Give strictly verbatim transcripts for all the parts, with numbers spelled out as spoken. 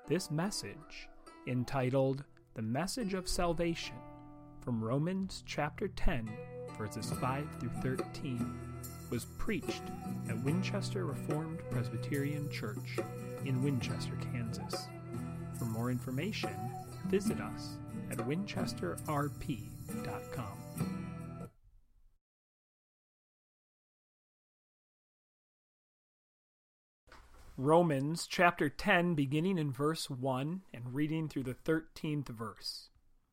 This message, entitled The Message of Salvation, from Romans chapter ten, verses five through thirteen, was preached at Winchester Reformed Presbyterian Church in Winchester, Kansas. For more information, visit us at winchester r p dot com. Romans chapter ten, beginning in verse one and reading through the thirteenth verse.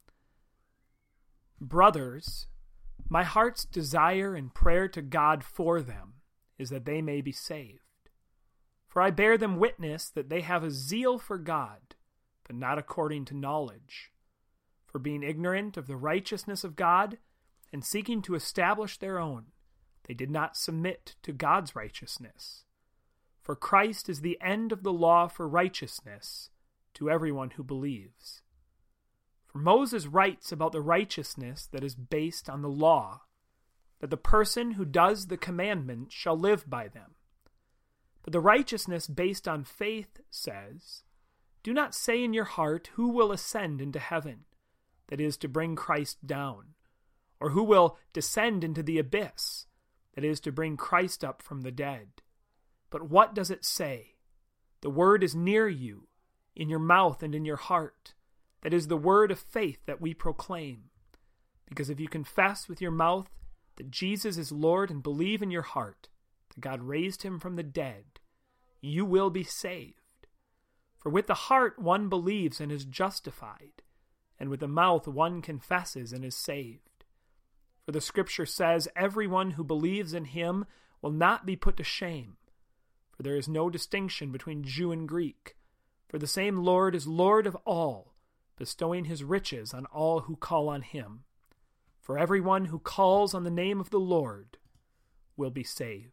Brothers, my heart's desire and prayer to God for them is that they may be saved. For I bear them witness that they have a zeal for God, but not according to knowledge. For being ignorant of the righteousness of God and seeking to establish their own, they did not submit to God's righteousness. For Christ is the end of the law for righteousness to everyone who believes. For Moses writes about the righteousness that is based on the law, that the person who does the commandments shall live by them. But the righteousness based on faith says, do not say in your heart who will ascend into heaven, that is to bring Christ down, or who will descend into the abyss, that is to bring Christ up from the dead. But what does it say? The word is near you, in your mouth and in your heart. That is the word of faith that we proclaim. Because if you confess with your mouth that Jesus is Lord and believe in your heart that God raised him from the dead, you will be saved. For with the heart one believes and is justified, and with the mouth one confesses and is saved. For the scripture says, everyone who believes in him will not be put to shame. For there is no distinction between Jew and Greek, for the same Lord is Lord of all, bestowing his riches on all who call on him. For everyone who calls on the name of the Lord will be saved.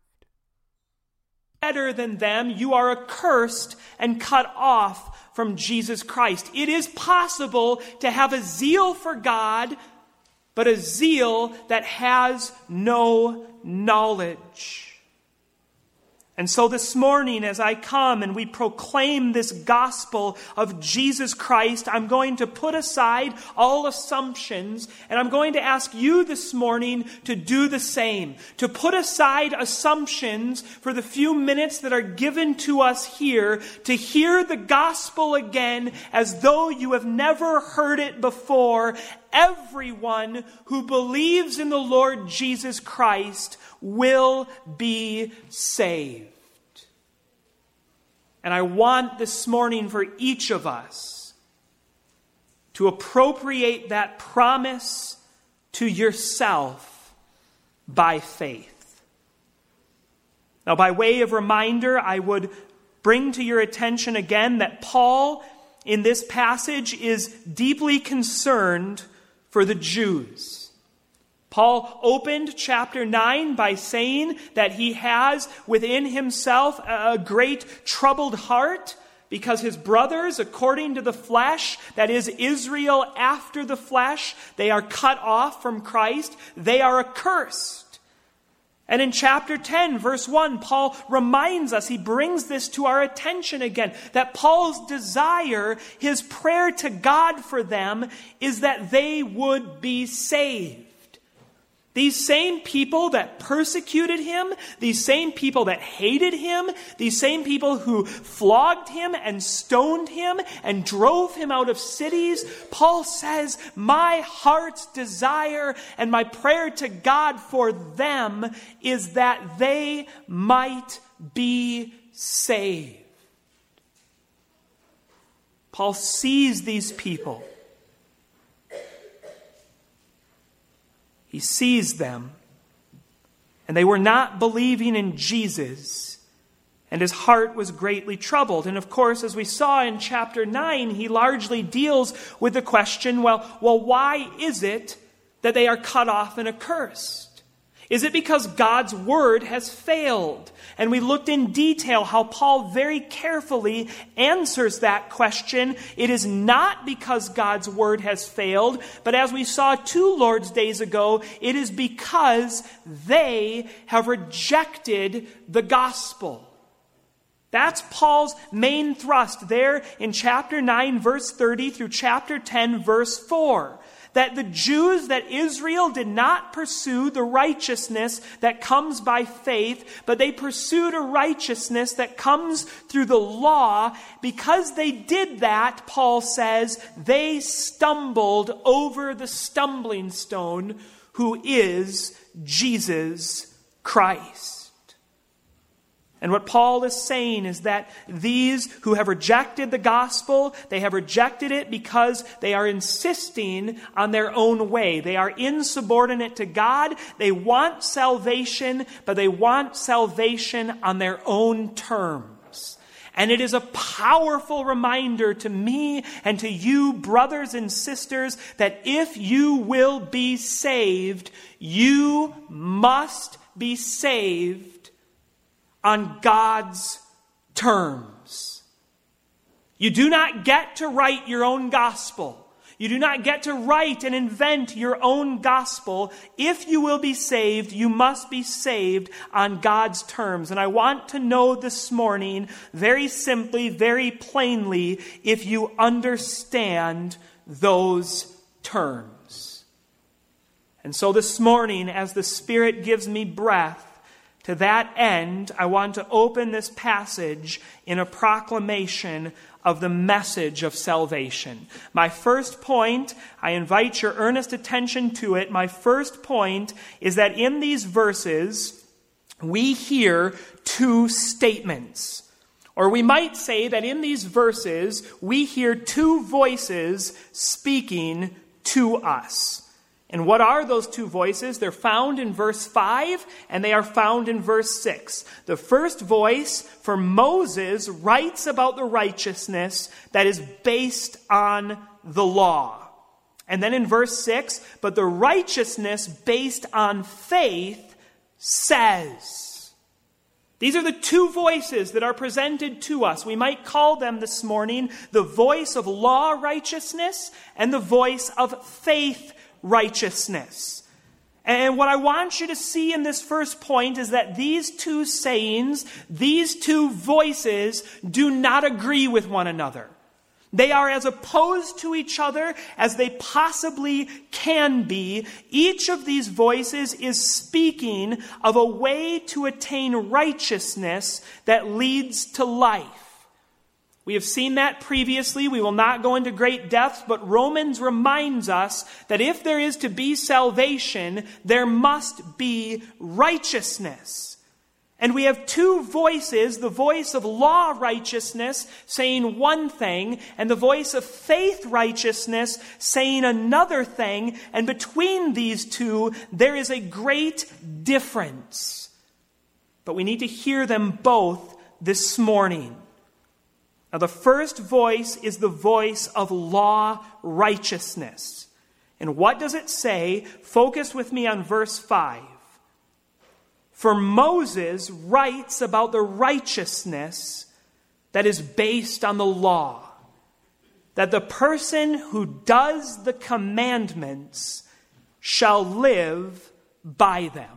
Better than them, you are accursed and cut off from Jesus Christ. It is possible to have a zeal for God, but a zeal that has no knowledge. And so this morning, as I come and we proclaim this gospel of Jesus Christ, I'm going to put aside all assumptions, and I'm going to ask you this morning to do the same, to put aside assumptions for the few minutes that are given to us here, to hear the gospel again as though you have never heard it before. Everyone who believes in the Lord Jesus Christ will be saved. And I want this morning for each of us to appropriate that promise to yourself by faith. Now, by way of reminder, I would bring to your attention again that Paul, in this passage, is deeply concerned for the Jews. Paul opened chapter nine by saying that he has within himself a great troubled heart because his brothers, according to the flesh, that is Israel after the flesh, they are cut off from Christ. They are accursed. And in chapter ten, verse one, Paul reminds us, he brings this to our attention again, that Paul's desire, his prayer to God for them, is that they would be saved. These same people that persecuted him, these same people that hated him, these same people who flogged him and stoned him and drove him out of cities, Paul says, my heart's desire and my prayer to God for them is that they might be saved. Paul sees these people. He sees them, and they were not believing in Jesus, and his heart was greatly troubled. And of course, as we saw in chapter nine, he largely deals with the question, well, well, why is it that they are cut off and accursed? Is it because God's word has failed? And we looked in detail how Paul very carefully answers that question. It is not because God's word has failed, but as we saw two Lord's days ago, it is because they have rejected the gospel. That's Paul's main thrust there in chapter nine, verse thirty through chapter ten, verse four. That the Jews, that Israel did not pursue the righteousness that comes by faith, but they pursued a righteousness that comes through the law. Because they did that, Paul says, they stumbled over the stumbling stone, who is Jesus Christ. And what Paul is saying is that these who have rejected the gospel, they have rejected it because they are insisting on their own way. They are insubordinate to God. They want salvation, but they want salvation on their own terms. And it is a powerful reminder to me and to you, brothers and sisters, that if you will be saved, you must be saved on God's terms. You do not get to write your own gospel. You do not get to write and invent your own gospel. If you will be saved, you must be saved on God's terms. And I want to know this morning, very simply, very plainly, if you understand those terms. And so this morning, as the Spirit gives me breath, to that end, I want to open this passage in a proclamation of the message of salvation. My first point, I invite your earnest attention to it. My first point is that in these verses, we hear two statements. Or we might say that in these verses, we hear two voices speaking to us. And what are those two voices? They're found in verse five and they are found in verse six. The first voice for Moses writes about the righteousness that is based on the law. And then in verse six, but the righteousness based on faith says. These are the two voices that are presented to us. We might call them this morning the voice of law righteousness and the voice of faith righteousness. And what I want you to see in this first point is that these two sayings, these two voices, do not agree with one another. They are as opposed to each other as they possibly can be. Each of these voices is speaking of a way to attain righteousness that leads to life. We have seen that previously. We will not go into great depth, but Romans reminds us that if there is to be salvation, there must be righteousness. And we have two voices, the voice of law righteousness saying one thing, and the voice of faith righteousness saying another thing. And between these two, there is a great difference. But we need to hear them both this morning. Now, the first voice is the voice of law righteousness. And what does it say? Focus with me on verse five. For Moses writes about the righteousness that is based on the law, that the person who does the commandments shall live by them.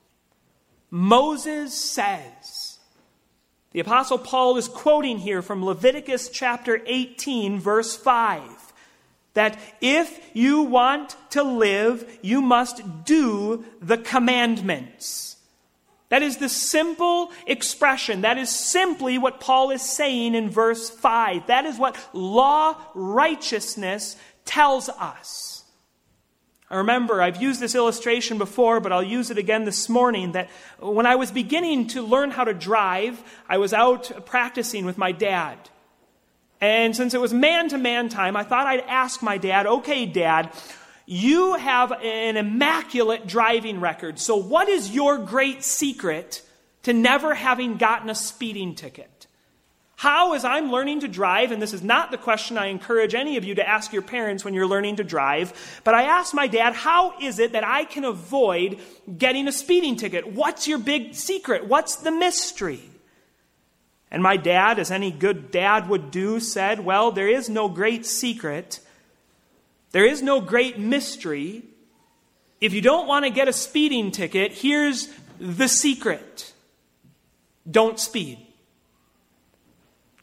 Moses says, the Apostle Paul is quoting here from Leviticus chapter eighteen, verse five, that if you want to live, you must do the commandments. That is the simple expression. That is simply what Paul is saying in verse five. That is what law righteousness tells us. I remember, I've used this illustration before, but I'll use it again this morning, that when I was beginning to learn how to drive, I was out practicing with my dad. And since it was man-to-man time, I thought I'd ask my dad, okay, Dad, you have an immaculate driving record, so what is your great secret to never having gotten a speeding ticket? How, as I'm learning to drive, and this is not the question I encourage any of you to ask your parents when you're learning to drive, but I asked my dad, how is it that I can avoid getting a speeding ticket? What's your big secret? What's the mystery? And my dad, as any good dad would do, said, well, there is no great secret. There is no great mystery. If you don't want to get a speeding ticket, here's the secret. Don't speed.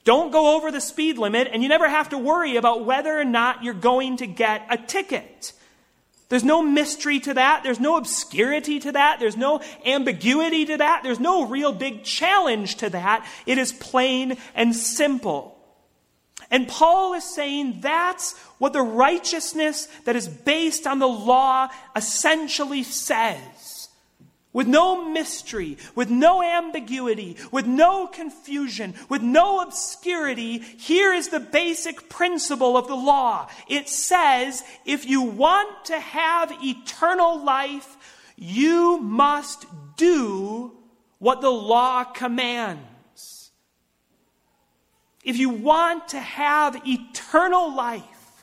Don't go over the speed limit, and you never have to worry about whether or not you're going to get a ticket. There's no mystery to that. There's no obscurity to that. There's no ambiguity to that. There's no real big challenge to that. It is plain and simple. And Paul is saying that's what the righteousness that is based on the law essentially says. With no mystery, with no ambiguity, with no confusion, with no obscurity, here is the basic principle of the law. It says, if you want to have eternal life, you must do what the law commands. If you want to have eternal life,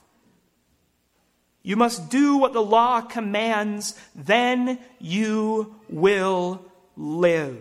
you must do what the law commands, then you will live.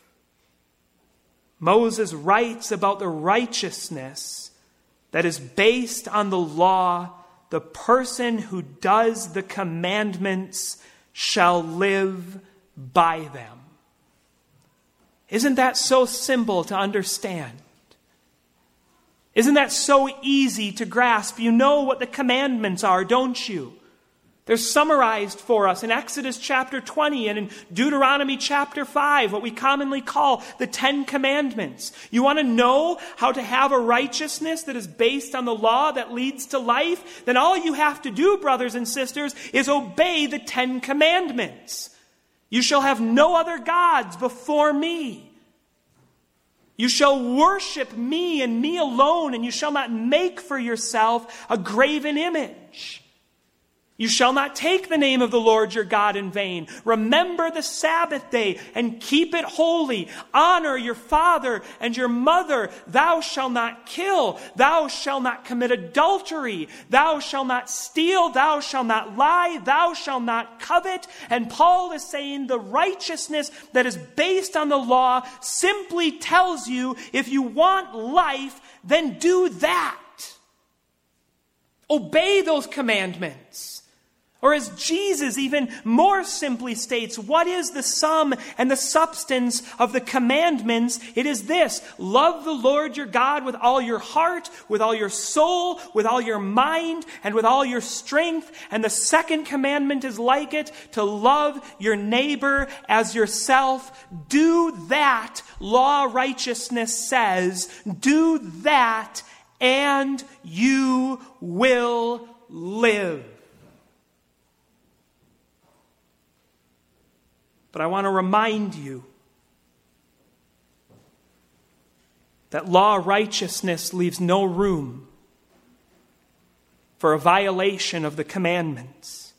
Moses writes about the righteousness that is based on the law. The person who does the commandments shall live by them. Isn't that so simple to understand? Isn't that so easy to grasp? You know what the commandments are, don't you? They're summarized for us in Exodus chapter twenty and in Deuteronomy chapter five, what we commonly call the Ten Commandments. You want to know how to have a righteousness that is based on the law that leads to life? Then all you have to do, brothers and sisters, is obey the Ten Commandments. You shall have no other gods before me. You shall worship me and me alone, and you shall not make for yourself a graven image. You shall not take the name of the Lord your God in vain. Remember the Sabbath day and keep it holy. Honor your father and your mother. Thou shalt not kill. Thou shalt not commit adultery. Thou shalt not steal. Thou shalt not lie. Thou shalt not covet. And Paul is saying the righteousness that is based on the law simply tells you if you want life, then do that. Obey those commandments. Or as Jesus even more simply states, what is the sum and the substance of the commandments? It is this: love the Lord your God with all your heart, with all your soul, with all your mind, and with all your strength. And the second commandment is like it, to love your neighbor as yourself. Do that, law righteousness says. Do that, and you will live. But I want to remind you that law righteousness leaves no room for a violation of the commandments.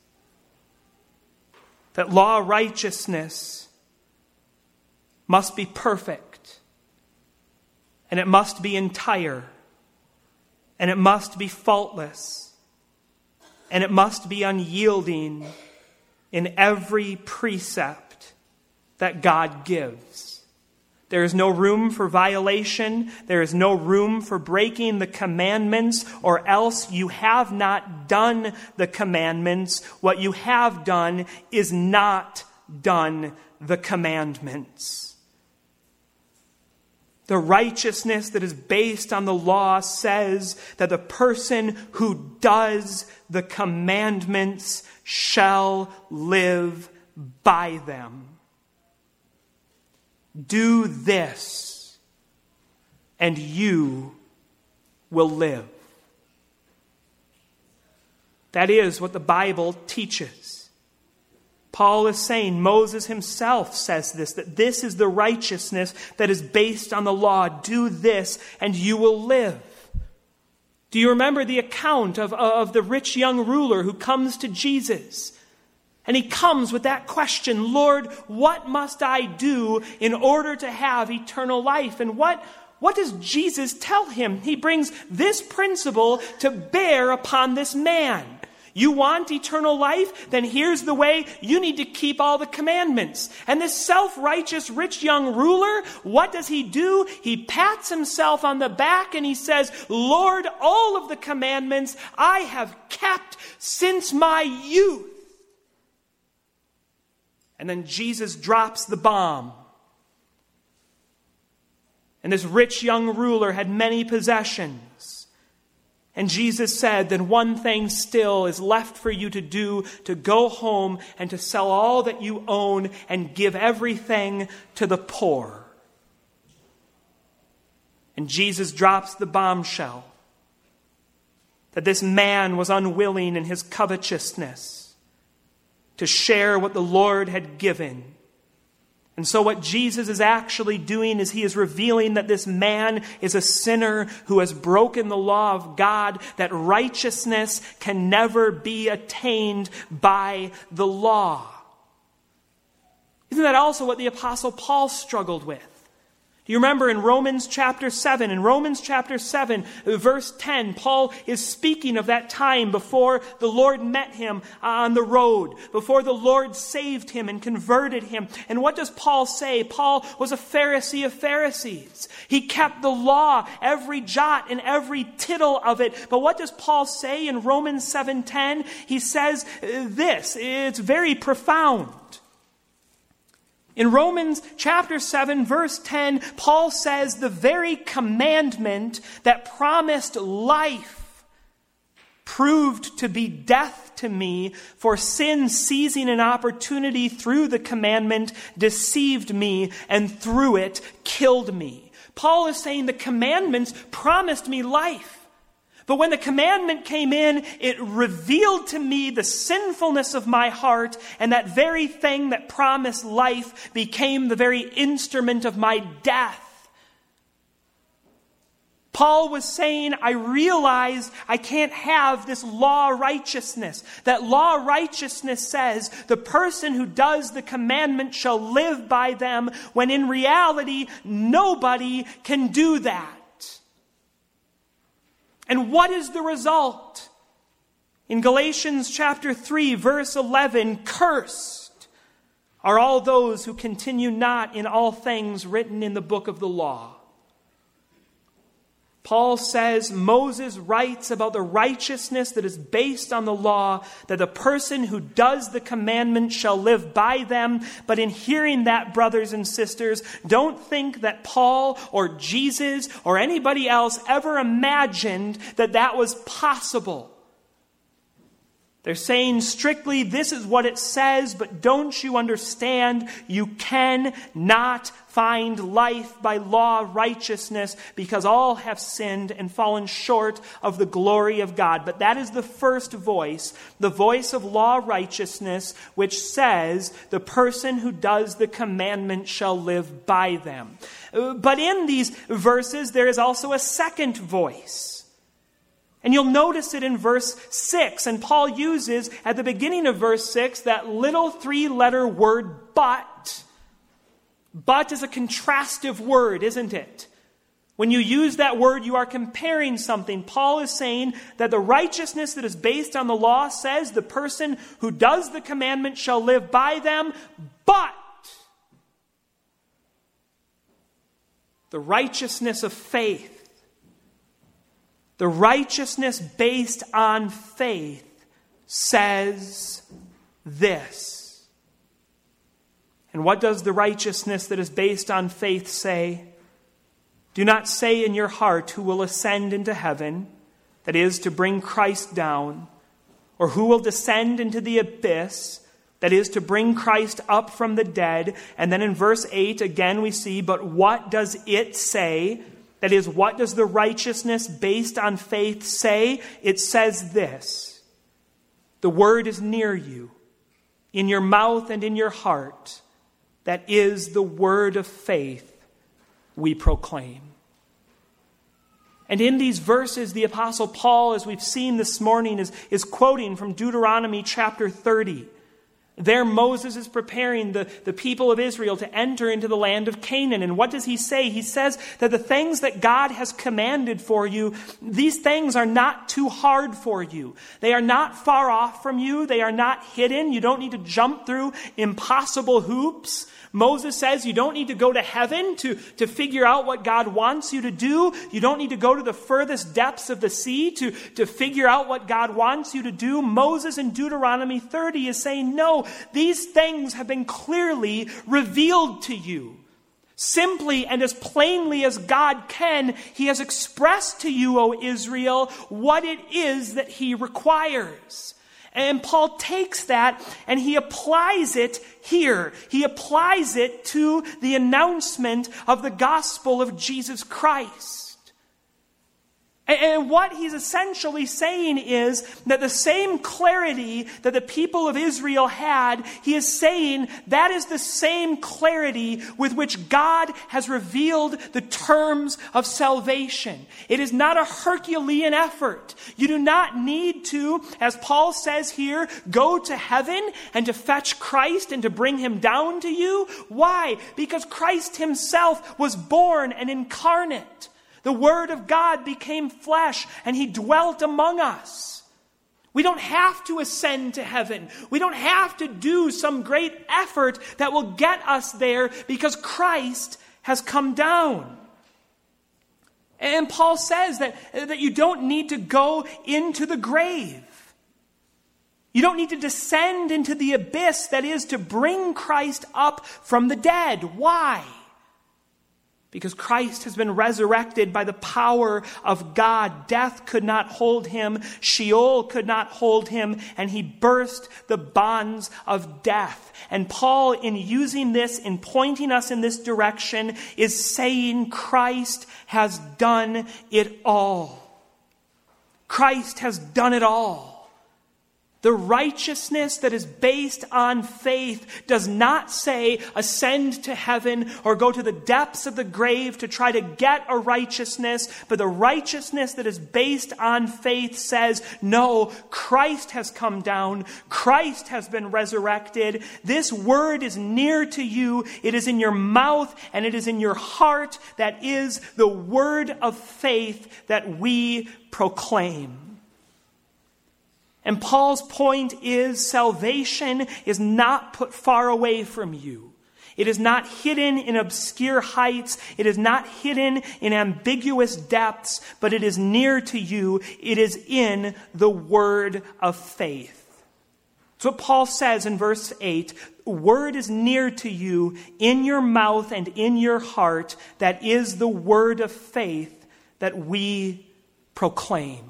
That law righteousness must be perfect, and it must be entire, and it must be faultless, and it must be unyielding in every precept that God gives. There is no room for violation. There is no room for breaking the commandments, or else you have not done the commandments. What you have done is not done the commandments. The righteousness that is based on the law says that the person who does the commandments shall live by them. Do this, and you will live. That is what the Bible teaches. Paul is saying, Moses himself says this, that this is the righteousness that is based on the law. Do this, and you will live. Do you remember the account of, of the rich young ruler who comes to Jesus? And he comes with that question, Lord, what must I do in order to have eternal life? And what, what does Jesus tell him? He brings this principle to bear upon this man. You want eternal life? Then here's the way. You need to keep all the commandments. And this self-righteous rich young ruler, what does he do? He pats himself on the back and he says, Lord, all of the commandments I have kept since my youth. And then Jesus drops the bomb. And this rich young ruler had many possessions. And Jesus said, then one thing still is left for you to do, to go home and to sell all that you own and give everything to the poor. And Jesus drops the bombshell that this man was unwilling in his covetousness to share what the Lord had given. And so what Jesus is actually doing is he is revealing that this man is a sinner who has broken the law of God, that righteousness can never be attained by the law. Isn't that also what the Apostle Paul struggled with? Do you remember in Romans chapter seven? In Romans chapter seven, verse ten, Paul is speaking of that time before the Lord met him on the road, before the Lord saved him and converted him. And what does Paul say? Paul was a Pharisee of Pharisees. He kept the law, every jot and every tittle of it. But what does Paul say in Romans seven ten? He says this, it's very profound. In Romans chapter seven, verse ten, Paul says the very commandment that promised life proved to be death to me, for sin seizing an opportunity through the commandment deceived me and through it killed me. Paul is saying the commandments promised me life. But when the commandment came in, it revealed to me the sinfulness of my heart, and that very thing that promised life became the very instrument of my death. Paul was saying, I realize I can't have this law righteousness. That law righteousness says the person who does the commandment shall live by them, when in reality, nobody can do that. And what is the result? In Galatians chapter three, verse eleven, cursed are all those who continue not in all things written in the book of the law. Paul says, Moses writes about the righteousness that is based on the law, that the person who does the commandment shall live by them. But in hearing that, brothers and sisters, don't think that Paul or Jesus or anybody else ever imagined that that was possible. They're saying strictly, this is what it says, but don't you understand? You cannot find life by law righteousness, because all have sinned and fallen short of the glory of God. But that is the first voice, the voice of law righteousness, which says the person who does the commandment shall live by them. But in these verses, there is also a second voice. And you'll notice it in verse six. And Paul uses, at the beginning of verse six, that little three-letter word, but. But is a contrastive word, isn't it? When you use that word, you are comparing something. Paul is saying that the righteousness that is based on the law says the person who does the commandment shall live by them, but the righteousness of faith, the righteousness based on faith, says this. And what does the righteousness that is based on faith say? Do not say in your heart, who will ascend into heaven, that is, to bring Christ down, or who will descend into the abyss, that is, to bring Christ up from the dead. And then in verse eight, again we see, but what does it say? That is, what does the righteousness based on faith say? It says this: the word is near you, in your mouth and in your heart. That is the word of faith we proclaim. And in these verses, the Apostle Paul, as we've seen this morning, is, is quoting from Deuteronomy chapter thirty. There Moses is preparing the, the people of Israel to enter into the land of Canaan. And what does he say? He says that the things that God has commanded for you, these things are not too hard for you. They are not far off from you. They are not hidden. You don't need to jump through impossible hoops. Moses says you don't need to go to heaven to, to figure out what God wants you to do. You don't need to go to the furthest depths of the sea to, to figure out what God wants you to do. Moses in Deuteronomy thirty is saying, no, these things have been clearly revealed to you. Simply and as plainly as God can, he has expressed to you, O Israel, what it is that he requires. And Paul takes that and he applies it here. He applies it to the announcement of the gospel of Jesus Christ. And what he's essentially saying is that the same clarity that the people of Israel had, he is saying that is the same clarity with which God has revealed the terms of salvation. It is not a Herculean effort. You do not need to, as Paul says here, go to heaven and to fetch Christ and to bring him down to you. Why? Because Christ himself was born and incarnate. The Word of God became flesh and he dwelt among us. We don't have to ascend to heaven. We don't have to do some great effort that will get us there because Christ has come down. And Paul says that, that you don't need to go into the grave. You don't need to descend into the abyss, that is, to bring Christ up from the dead. Why? Because Christ has been resurrected by the power of God. Death could not hold him. Sheol could not hold him. And he burst the bonds of death. And Paul, in using this, in pointing us in this direction, is saying Christ has done it all. Christ has done it all. The righteousness that is based on faith does not say ascend to heaven or go to the depths of the grave to try to get a righteousness. But the righteousness that is based on faith says, no, Christ has come down. Christ has been resurrected. This word is near to you. It is in your mouth and it is in your heart. That is the word of faith that we proclaim. And Paul's point is salvation is not put far away from you. It is not hidden in obscure heights. It is not hidden in ambiguous depths, but it is near to you. It is in the word of faith. That's what Paul says in verse eight. The word is near to you in your mouth and in your heart. That is the word of faith that we proclaim.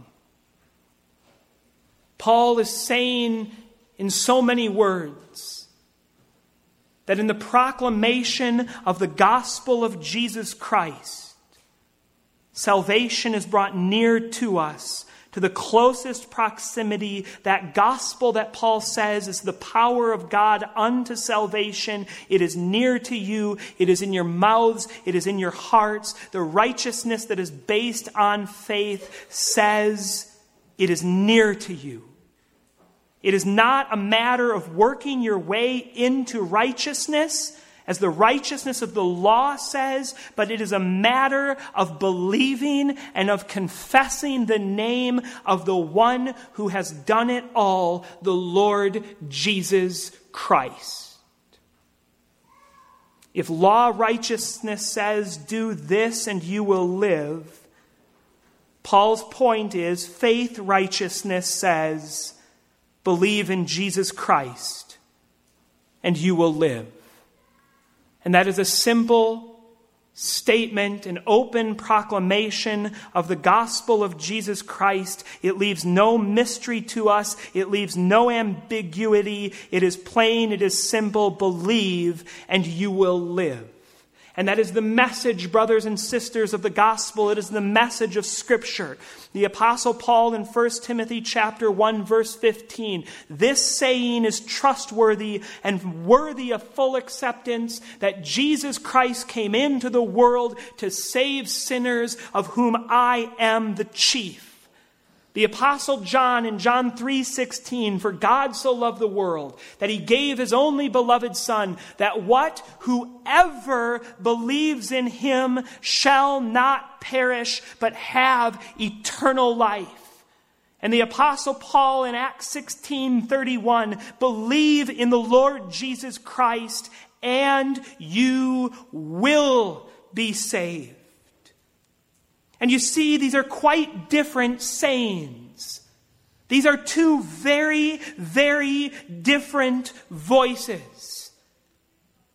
Paul is saying in so many words that in the proclamation of the gospel of Jesus Christ, salvation is brought near to us, to the closest proximity. That gospel that Paul says is the power of God unto salvation. It is near to you. It is in your mouths. It is in your hearts. The righteousness that is based on faith says it is near to you. It is not a matter of working your way into righteousness, as the righteousness of the law says, but it is a matter of believing and of confessing the name of the one who has done it all, the Lord Jesus Christ. If law righteousness says, do this and you will live, Paul's point is faith righteousness says, believe in Jesus Christ, and you will live. And that is a simple statement, an open proclamation of the gospel of Jesus Christ. It leaves no mystery to us. It leaves no ambiguity. It is plain. It is simple. Believe, and you will live. And that is the message, brothers and sisters, of the gospel. It is the message of Scripture. The Apostle Paul in First Timothy chapter one, verse fifteen, this saying is trustworthy and worthy of full acceptance, that Jesus Christ came into the world to save sinners, of whom I am the chief. The Apostle John in John three sixteen, for God so loved the world that he gave his only beloved Son, that what? Whoever believes in him shall not perish, but have eternal life. And the Apostle Paul in Acts sixteen thirty-one, believe in the Lord Jesus Christ and you will be saved. And you see, these are quite different sayings. These are two very, very different voices.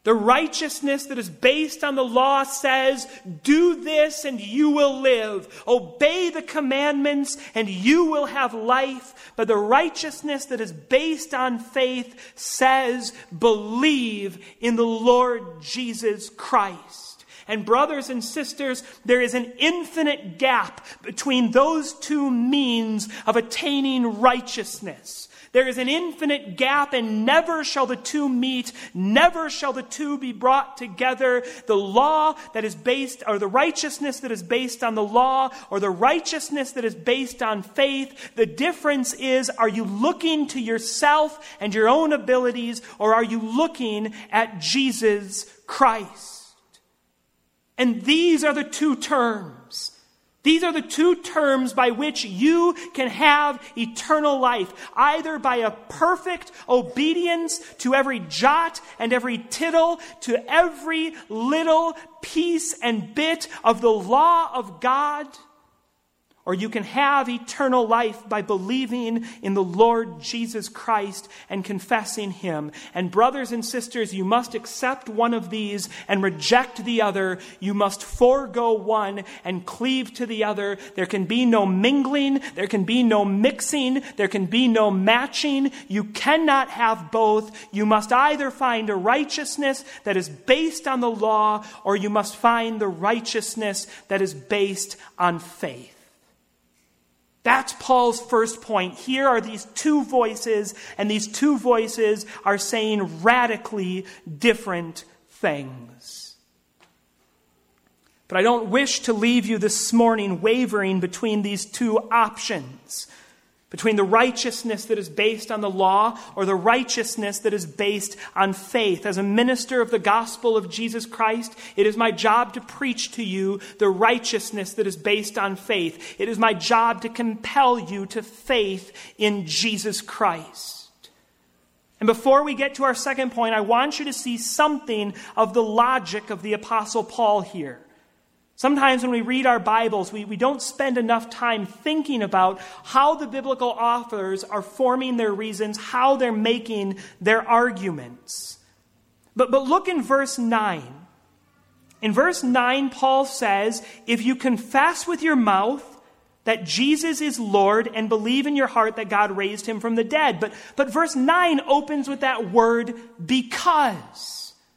The righteousness that is based on the law says, do this and you will live. Obey the commandments and you will have life. But the righteousness that is based on faith says, believe in the Lord Jesus Christ. And brothers and sisters, there is an infinite gap between those two means of attaining righteousness. There is an infinite gap, and never shall the two meet. Never shall the two be brought together. The law that is based, or the righteousness that is based on the law, or the righteousness that is based on faith. The difference is, are you looking to yourself and your own abilities, or are you looking at Jesus Christ? And these are the two terms. These are the two terms by which you can have eternal life, either by a perfect obedience to every jot and every tittle, to every little piece and bit of the law of God, or you can have eternal life by believing in the Lord Jesus Christ and confessing Him. And brothers and sisters, you must accept one of these and reject the other. You must forego one and cleave to the other. There can be no mingling. There can be no mixing. There can be no matching. You cannot have both. You must either find a righteousness that is based on the law, or you must find the righteousness that is based on faith. That's Paul's first point. Here are these two voices, and these two voices are saying radically different things. But I don't wish to leave you this morning wavering between these two options, between the righteousness that is based on the law or the righteousness that is based on faith. As a minister of the gospel of Jesus Christ, it is my job to preach to you the righteousness that is based on faith. It is my job to compel you to faith in Jesus Christ. And before we get to our second point, I want you to see something of the logic of the Apostle Paul here. Sometimes when we read our Bibles, we, we don't spend enough time thinking about how the biblical authors are forming their reasons, how they're making their arguments. But, but look in verse nine. In verse nine, Paul says, if you confess with your mouth that Jesus is Lord and believe in your heart that God raised him from the dead. But, but verse nine opens with that word, because.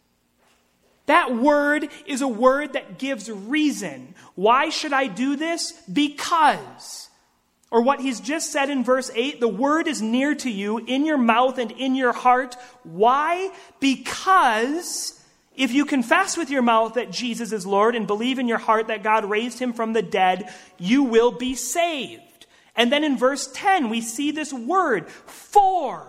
That word is a word that gives reason. Why should I do this? Because. Or what he's just said in verse eight, the word is near to you, in your mouth and in your heart. Why? Because if you confess with your mouth that Jesus is Lord and believe in your heart that God raised him from the dead, you will be saved. And then in verse ten, we see this word, for.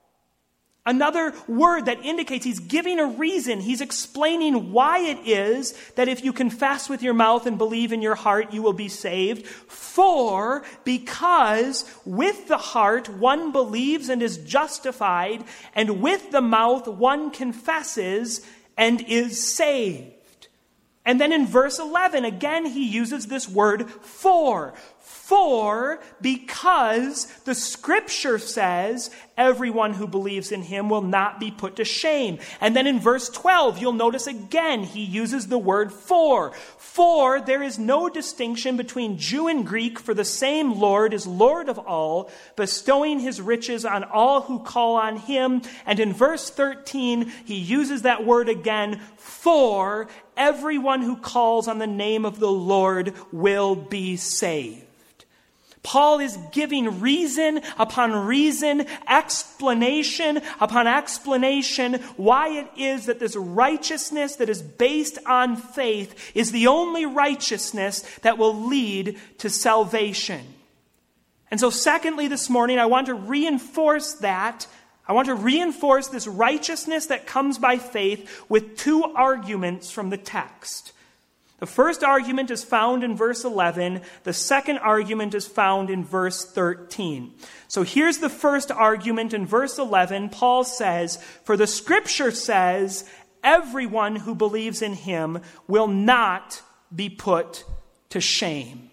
Another word that indicates he's giving a reason. He's explaining why it is that if you confess with your mouth and believe in your heart, you will be saved. For, because with the heart one believes and is justified, and with the mouth one confesses and is saved. And then in verse eleven, again he uses this word, for. For, because the Scripture says everyone who believes in him will not be put to shame. And then in verse twelve, you'll notice again he uses the word for. For there is no distinction between Jew and Greek, for the same Lord is Lord of all, bestowing his riches on all who call on him. And in verse thirteen, he uses that word again, for everyone who calls on the name of the Lord will be saved. Paul is giving reason upon reason, explanation upon explanation, why it is that this righteousness that is based on faith is the only righteousness that will lead to salvation. And so secondly this morning, I want to reinforce that. I want to reinforce this righteousness that comes by faith with two arguments from the text. The first argument is found in verse eleven. The second argument is found in verse thirteen. So here's the first argument in verse eleven. Paul says, for the Scripture says, everyone who believes in him will not be put to shame.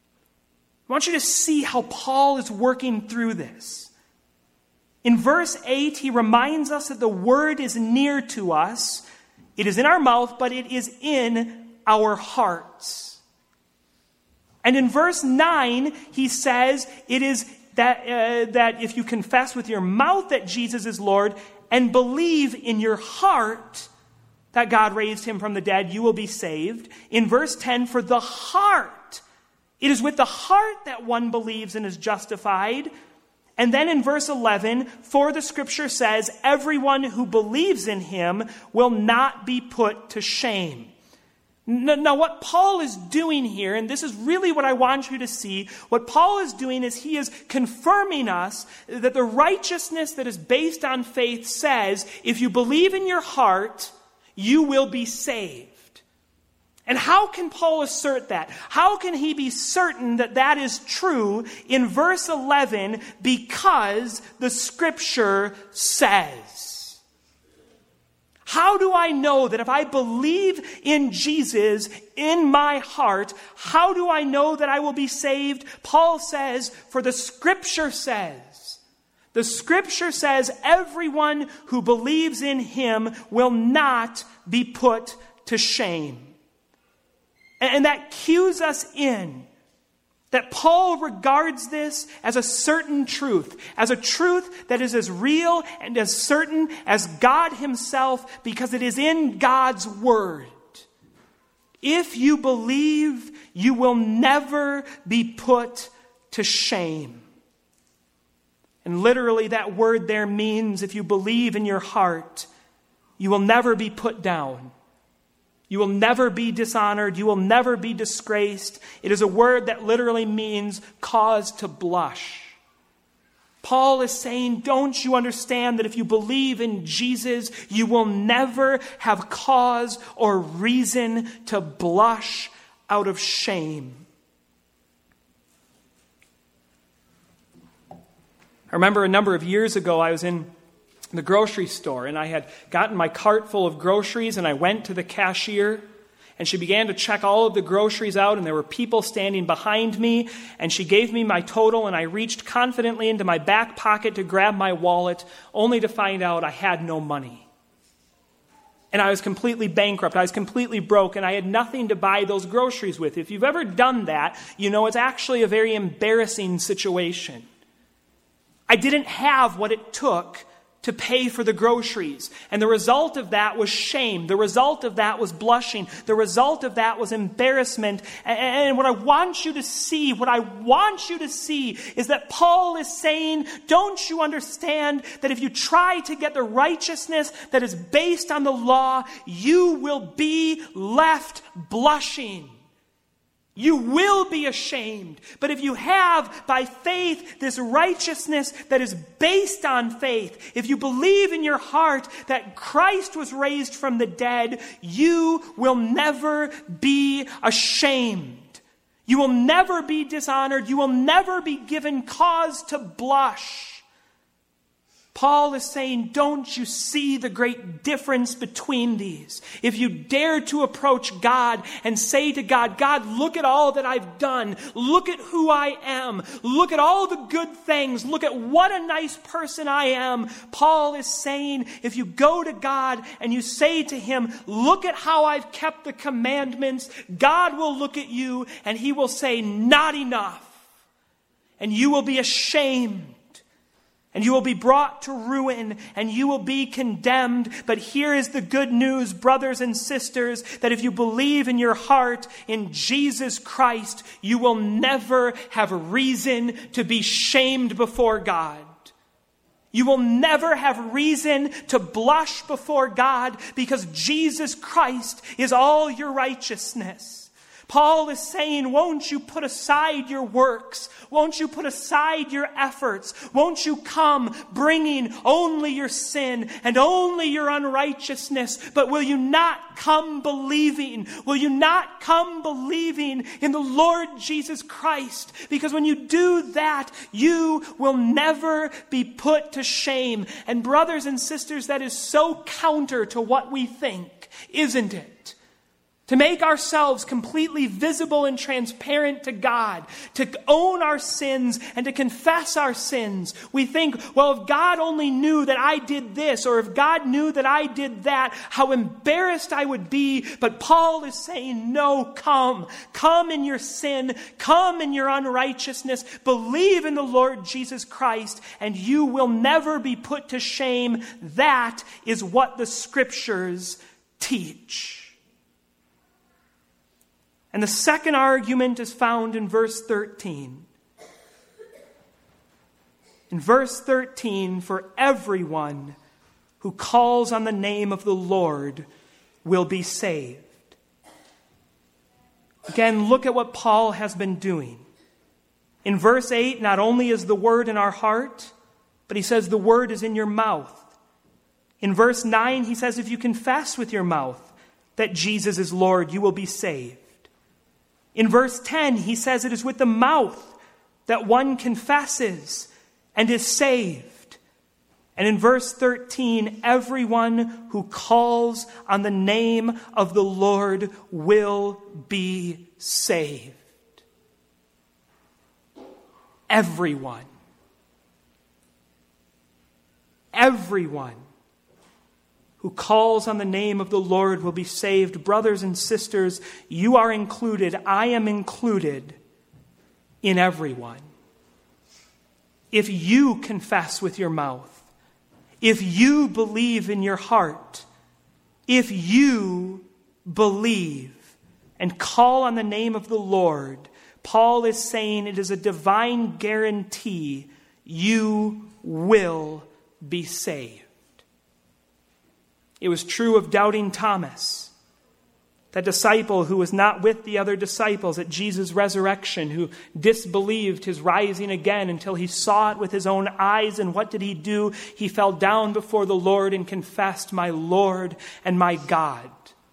I want you to see how Paul is working through this. In verse eight, he reminds us that the word is near to us. It is in our mouth, but it is in our hearts. And in verse nine, he says it is that, uh, that if you confess with your mouth that Jesus is Lord and believe in your heart that God raised him from the dead, you will be saved. In verse ten, for the heart, it is with the heart that one believes and is justified. And then in verse eleven, for the scripture says, everyone who believes in him will not be put to shame. Now, what Paul is doing here, and this is really what I want you to see, what Paul is doing is he is confirming us that the righteousness that is based on faith says, if you believe in your heart, you will be saved. And how can Paul assert that? How can he be certain that that is true in verse eleven? Because the scripture says. How do I know that if I believe in Jesus in my heart, how do I know that I will be saved? Paul says, for the scripture says. The scripture says everyone who believes in him will not be put to shame. And that cues us in that Paul regards this as a certain truth, as a truth that is as real and as certain as God himself, because it is in God's word. If you believe, you will never be put to shame. And literally that word there means if you believe in your heart, you will never be put down. You will never be dishonored. You will never be disgraced. It is a word that literally means cause to blush. Paul is saying, don't you understand that if you believe in Jesus, you will never have cause or reason to blush out of shame? I remember a number of years ago, I was in the grocery store, and I had gotten my cart full of groceries, and I went to the cashier, and she began to check all of the groceries out, and there were people standing behind me, and she gave me my total, and I reached confidently into my back pocket to grab my wallet, only to find out I had no money. And I was completely bankrupt. I was completely broke, and I had nothing to buy those groceries with. If you've ever done that, you know it's actually a very embarrassing situation. I didn't have what it took to pay for the groceries. And the result of that was shame. The result of that was blushing. The result of that was embarrassment. And what I want you to see, what I want you to see is that Paul is saying, don't you understand that if you try to get the righteousness that is based on the law, you will be left blushing. You will be ashamed. But if you have, by faith, this righteousness that is based on faith, if you believe in your heart that Christ was raised from the dead, you will never be ashamed. You will never be dishonored. You will never be given cause to blush. Paul is saying, don't you see the great difference between these? If you dare to approach God and say to God, God, look at all that I've done. Look at who I am. Look at all the good things. Look at what a nice person I am. Paul is saying, if you go to God and you say to him, look at how I've kept the commandments, God will look at you and he will say, not enough. And you will be ashamed. And you will be brought to ruin, and you will be condemned. But here is the good news, brothers and sisters, that if you believe in your heart in Jesus Christ, you will never have reason to be shamed before God. You will never have reason to blush before God, because Jesus Christ is all your righteousness. Paul is saying, won't you put aside your works? Won't you put aside your efforts? Won't you come bringing only your sin and only your unrighteousness? But will you not come believing? Will you not come believing in the Lord Jesus Christ? Because when you do that, you will never be put to shame. And brothers and sisters, that is so counter to what we think, isn't it? to make ourselves completely visible and transparent to God, to own our sins and to confess our sins. We think, well, if God only knew that I did this, or if God knew that I did that, how embarrassed I would be. But Paul is saying, no, come. Come in your sin. Come in your unrighteousness. Believe in the Lord Jesus Christ, and you will never be put to shame. That is what the Scriptures teach. And the second argument is found in verse thirteen. In verse thirteen, for everyone who calls on the name of the Lord will be saved. Again, look at what Paul has been doing. In verse eight, not only is the word in our heart, but he says the word is in your mouth. In verse nine, he says if you confess with your mouth that Jesus is Lord, you will be saved. In verse ten, he says it is with the mouth that one confesses and is saved. And in verse thirteen, everyone who calls on the name of the Lord will be saved. Everyone. Everyone who calls on the name of the Lord will be saved. Brothers and sisters, you are included. I am included in everyone. If you confess with your mouth, if you believe in your heart, if you believe and call on the name of the Lord, Paul is saying it is a divine guarantee you will be saved. It was true of doubting Thomas, that disciple who was not with the other disciples at Jesus' resurrection, who disbelieved his rising again until he saw it with his own eyes. And what did he do? He fell down before the Lord and confessed, "My Lord and my God."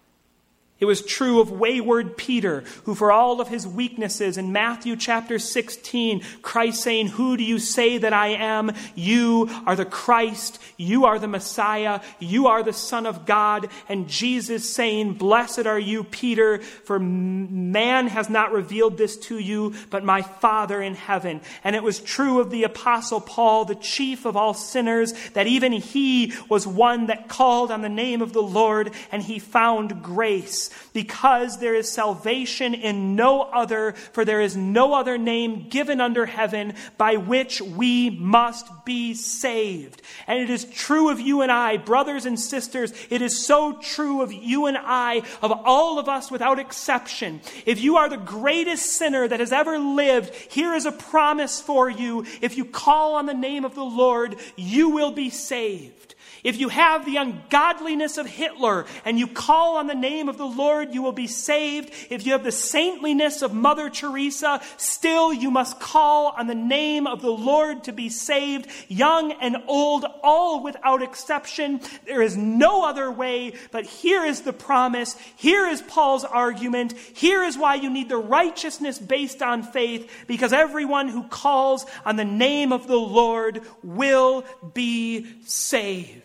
It was true of wayward Peter, who for all of his weaknesses in Matthew chapter sixteen, Christ saying, "Who do you say that I am? You are the Christ. You are the Messiah. You are the Son of God." And Jesus saying, "Blessed are you, Peter, for man has not revealed this to you, but my Father in heaven." And it was true of the Apostle Paul, the chief of all sinners, that even he was one that called on the name of the Lord, and he found grace. Because there is salvation in no other, for there is no other name given under heaven by which we must be saved. And it is true of you and I, brothers and sisters. It is so true of you and I, of all of us without exception. If you are the greatest sinner that has ever lived, here is a promise for you. If you call on the name of the Lord, you will be saved. If you have the ungodliness of Hitler and you call on the name of the Lord, you will be saved. If you have the saintliness of Mother Teresa, still you must call on the name of the Lord to be saved. Young and old, all without exception. There is no other way, but here is the promise. Here is Paul's argument. Here is why you need the righteousness based on faith, because everyone who calls on the name of the Lord will be saved.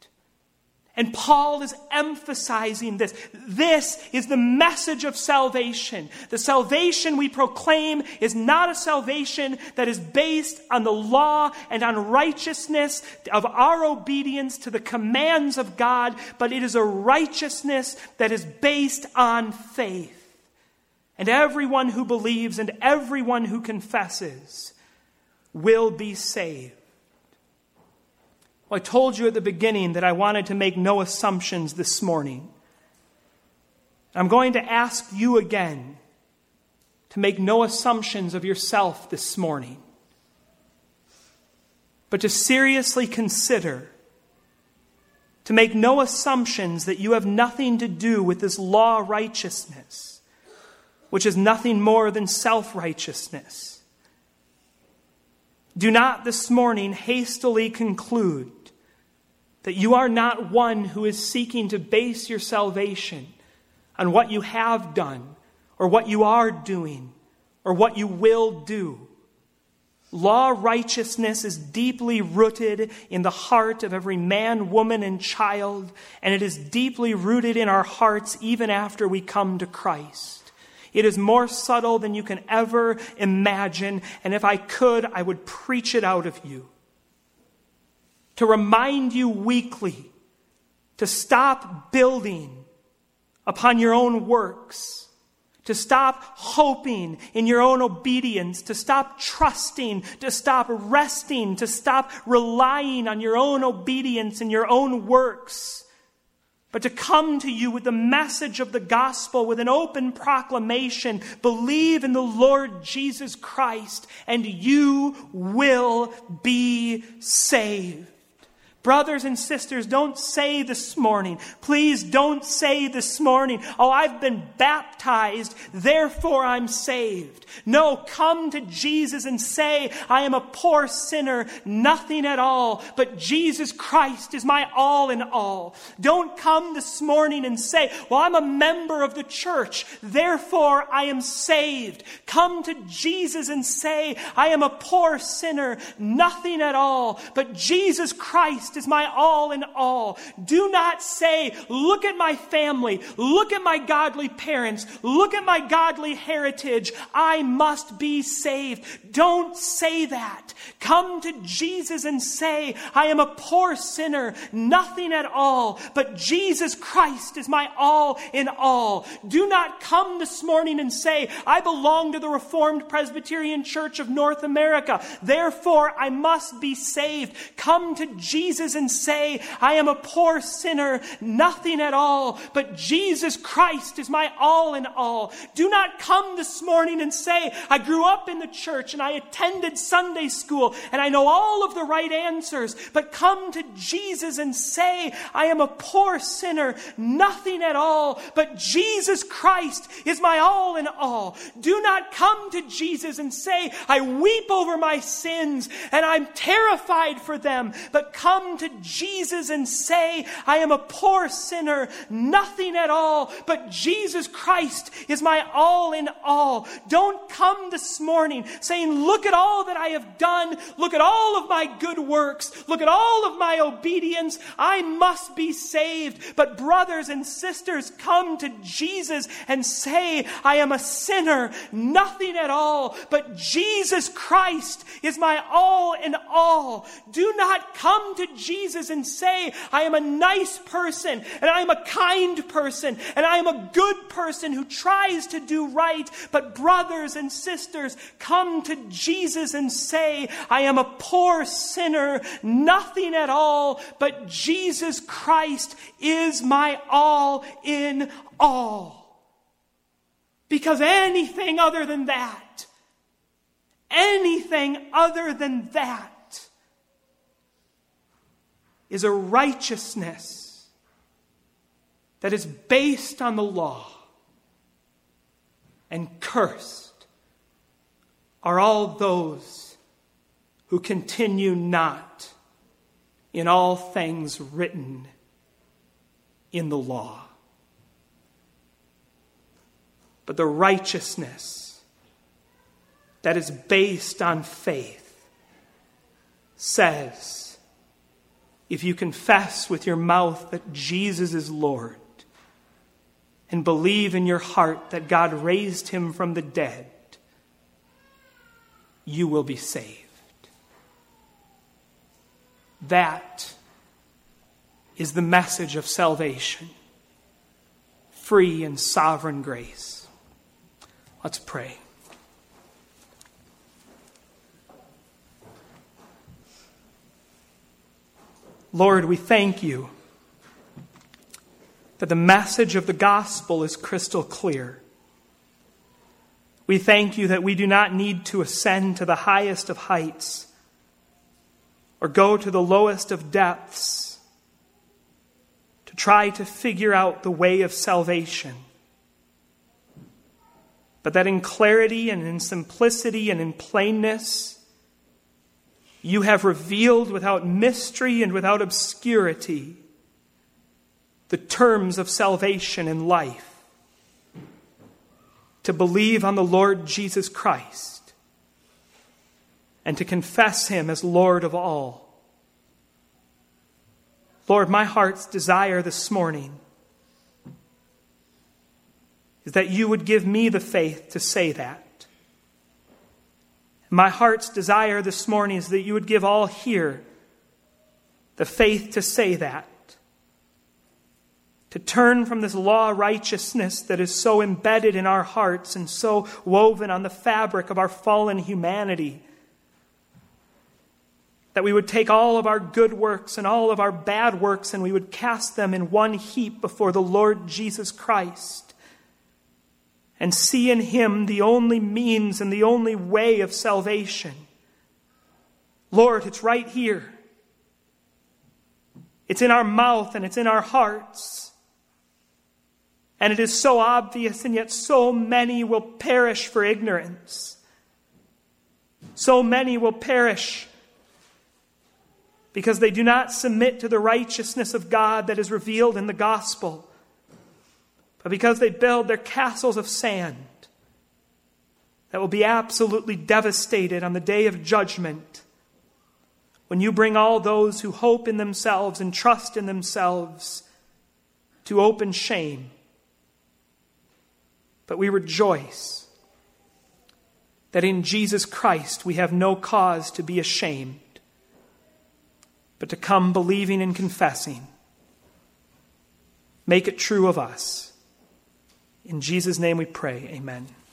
And Paul is emphasizing this. This is the message of salvation. The salvation we proclaim is not a salvation that is based on the law and on righteousness of our obedience to the commands of God, but it is a righteousness that is based on faith. And everyone who believes and everyone who confesses will be saved. Well, I told you at the beginning that I wanted to make no assumptions this morning. I'm going to ask you again to make no assumptions of yourself this morning, but to seriously consider, to make no assumptions that you have nothing to do with this law righteousness, which is nothing more than self-righteousness. Do not this morning hastily conclude that you are not one who is seeking to base your salvation on what you have done or what you are doing or what you will do. Law righteousness is deeply rooted in the heart of every man, woman, and child, and it is deeply rooted in our hearts even after we come to Christ. It is more subtle than you can ever imagine, and if I could, I would preach it out of you. To remind you weekly to stop building upon your own works, to stop hoping in your own obedience, to stop trusting, to stop resting, to stop relying on your own obedience and your own works, but to come to you with the message of the gospel, with an open proclamation. Believe in the Lord Jesus Christ, and you will be saved. Brothers and sisters, don't say this morning, please don't say this morning, oh, I've been baptized, therefore I'm saved. No, come to Jesus and say, I am a poor sinner, nothing at all, but Jesus Christ is my all in all. Don't come this morning and say, well, I'm a member of the church, therefore I am saved. Come to Jesus and say, I am a poor sinner, nothing at all, but Jesus Christ is my all in all. Do not say, look at my family, look at my godly parents, look at my godly heritage, I must be saved. Don't say that. Come to Jesus and say, I am a poor sinner, nothing at all, but Jesus Christ is my all in all. Do not come this morning and say, I belong to the Reformed Presbyterian Church of North America, therefore I must be saved. Come to Jesus and say, I am a poor sinner, nothing at all, but Jesus Christ is my all in all. Do not come this morning and say, I grew up in the church and I attended Sunday school and I know all of the right answers, but come to Jesus and say, I am a poor sinner, nothing at all, but Jesus Christ is my all in all. Do not come to Jesus and say, I weep over my sins and I'm terrified for them, but come to Jesus and say, I am a poor sinner, nothing at all, but Jesus Christ is my all in all. Don't come this morning saying, look at all that I have done, look at all of my good works, look at all of my obedience, I must be saved. But brothers and sisters, come to Jesus and say, I am a sinner, nothing at all, but Jesus Christ is my all in all. Do not come to Jesus and say, I am a nice person, and I am a kind person, and I am a good person who tries to do right. But brothers and sisters, come to Jesus and say, I am a poor sinner, nothing at all, but Jesus Christ is my all in all. Because anything other than that, anything other than that, is a righteousness that is based on the law, and cursed are all those who continue not in all things written in the law. But the righteousness that is based on faith says, if you confess with your mouth that Jesus is Lord and believe in your heart that God raised him from the dead, you will be saved. That is the message of salvation, free and sovereign grace. Let's pray. Lord, we thank you that the message of the gospel is crystal clear. We thank you that we do not need to ascend to the highest of heights or go to the lowest of depths to try to figure out the way of salvation, but that in clarity and in simplicity and in plainness, you have revealed without mystery and without obscurity the terms of salvation and life. To believe on the Lord Jesus Christ, and to confess him as Lord of all. Lord, my heart's desire this morning is that you would give me the faith to say that. My heart's desire this morning is that you would give all here the faith to say that. To turn from this law of righteousness that is so embedded in our hearts and so woven on the fabric of our fallen humanity. That we would take all of our good works and all of our bad works and we would cast them in one heap before the Lord Jesus Christ. And see in him the only means and the only way of salvation. Lord, it's right here. It's in our mouth and it's in our hearts. And it is so obvious, and yet so many will perish for ignorance. So many will perish because they do not submit to the righteousness of God that is revealed in the gospel, but because they build their castles of sand that will be absolutely devastated on the day of judgment, when you bring all those who hope in themselves and trust in themselves to open shame. But we rejoice that in Jesus Christ we have no cause to be ashamed, but to come believing and confessing. Make it true of us. In Jesus' name we pray, amen.